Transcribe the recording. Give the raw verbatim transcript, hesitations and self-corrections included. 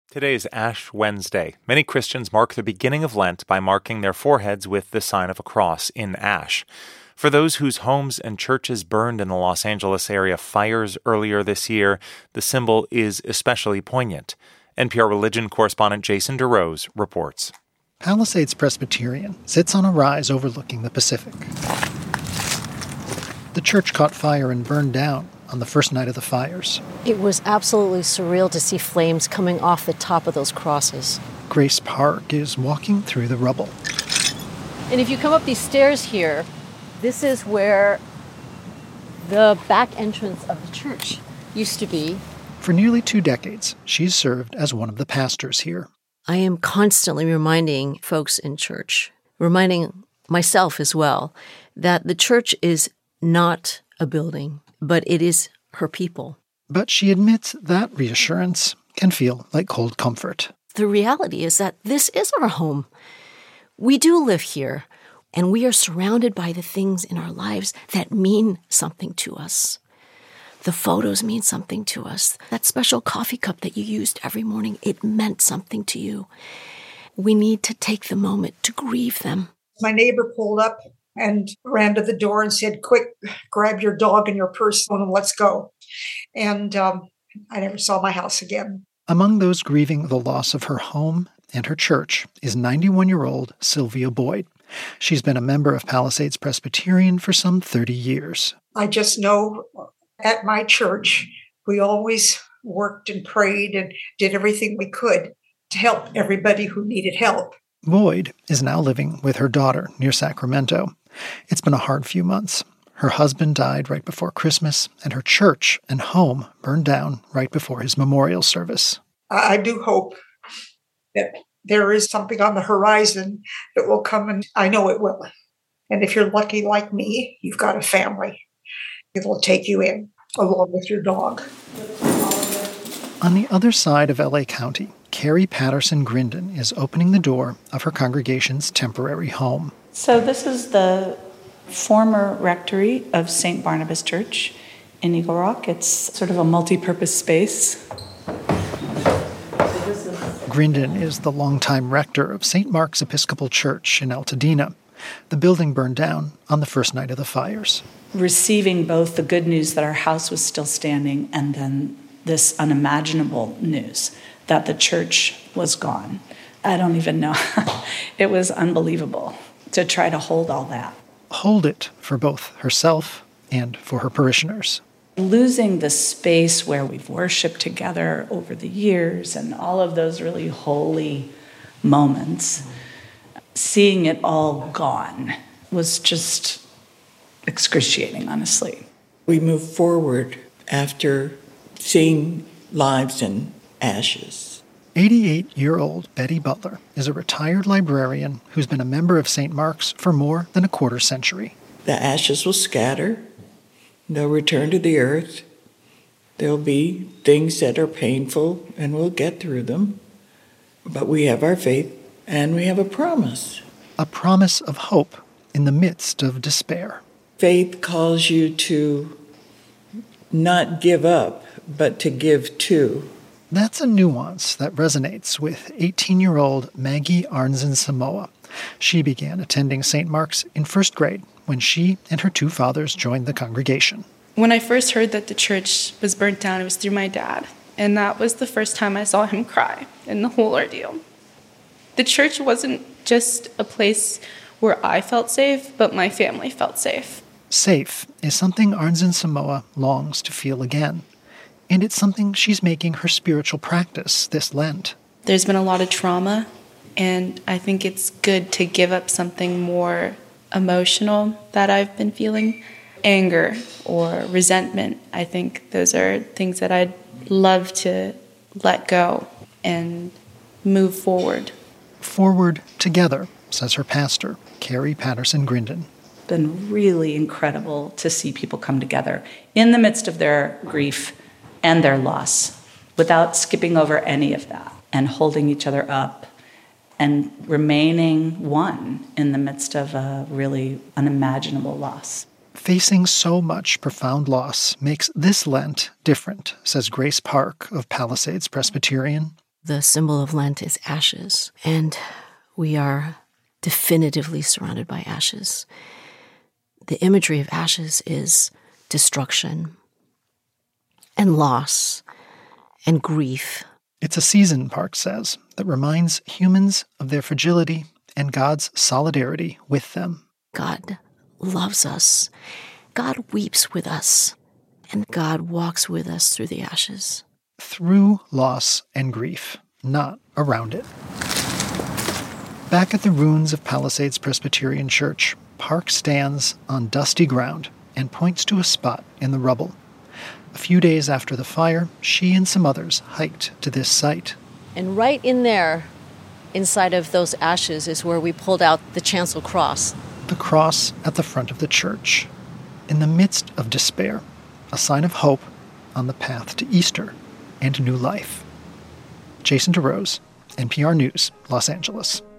Today is Ash Wednesday. Many Christians mark the beginning of Lent by marking their foreheads with the sign of a cross in ash. For those whose homes and churches burned in the Los Angeles area fires earlier this year, the symbol is especially poignant. N P R religion correspondent Jason DeRose reports. Palisades Presbyterian sits on a rise overlooking the Pacific. The church caught fire and burned down on the first night of the fires. It was absolutely surreal to see flames coming off the top of those crosses. Grace Park is walking through the rubble. And if you come up these stairs here, this is where the back entrance of the church used to be. For nearly two decades, she's served as one of the pastors here. I am constantly reminding folks in church, reminding myself as well, that the church is not a building, but it is her people. But she admits that reassurance can feel like cold comfort. The reality is that this is our home. We do live here, and we are surrounded by the things in our lives that mean something to us. The photos mean something to us. That special coffee cup that you used every morning, it meant something to you. We need to take the moment to grieve them. My neighbor pulled up and ran to the door and said, "Quick, grab your dog and your purse and let's go." And um, I never saw my house again. Among those grieving the loss of her home and her church is ninety-one-year-old Sylvia Boyd. She's been a member of Palisades Presbyterian for some thirty years. I just know at my church, we always worked and prayed and did everything we could to help everybody who needed help. Boyd is now living with her daughter near Sacramento. It's been a hard few months. Her husband died right before Christmas, and her church and home burned down right before his memorial service. I do hope that there is something on the horizon that will come, and I know it will. And if you're lucky like me, you've got a family. It will take you in, along with your dog. On the other side of L A County, Carrie Patterson Grindon is opening the door of her congregation's temporary home. So this is the former rectory of Saint Barnabas Church in Eagle Rock. It's sort of a multi-purpose space. Grindon is the longtime rector of Saint Mark's Episcopal Church in Altadena. The building burned down on the first night of the fires. Receiving both the good news that our house was still standing and then this unimaginable news that the church was gone. I don't even know. It was unbelievable to try to hold all that. Hold it for both herself and for her parishioners. Losing the space where we've worshiped together over the years and all of those really holy moments, seeing it all gone was just excruciating, honestly. We move forward after seeing lives in ashes. eighty-eight-year-old Betty Butler is a retired librarian who's been a member of Saint Mark's for more than a quarter century. The ashes will scatter. They'll return to the earth. There'll be things that are painful, and we'll get through them. But we have our faith, and we have a promise. A promise of hope in the midst of despair. Faith calls you to not give up, but to give to. That's a nuance that resonates with eighteen-year-old Maggie Arnzen-Samoa. She began attending Saint Mark's in first grade when she and her two fathers joined the congregation. When I first heard that the church was burnt down, it was through my dad. And that was the first time I saw him cry in the whole ordeal. The church wasn't just a place where I felt safe, but my family felt safe. Safe is something Arnzen-Samoa longs to feel again. And it's something she's making her spiritual practice this Lent. There's been a lot of trauma, and I think it's good to give up something more emotional that I've been feeling. Anger or resentment, I think those are things that I'd love to let go and move forward. Forward together, says her pastor, Carrie Patterson Grindon. It's been really incredible to see people come together in the midst of their grief and their loss, without skipping over any of that, and holding each other up, and remaining one in the midst of a really unimaginable loss. Facing so much profound loss makes this Lent different, says Grace Park of Palisades Presbyterian. The symbol of Lent is ashes, and we are definitively surrounded by ashes. The imagery of ashes is destruction and loss and grief. It's a season, Park says, that reminds humans of their fragility and God's solidarity with them. God loves us. God weeps with us. And God walks with us through the ashes. Through loss and grief, not around it. Back at the ruins of Palisades Presbyterian Church, Park stands on dusty ground and points to a spot in the rubble. A few days after the fire, she and some others hiked to this site. And right in there, inside of those ashes, is where we pulled out the chancel cross. The cross at the front of the church. In the midst of despair, a sign of hope on the path to Easter and new life. Jason DeRose, N P R News, Los Angeles.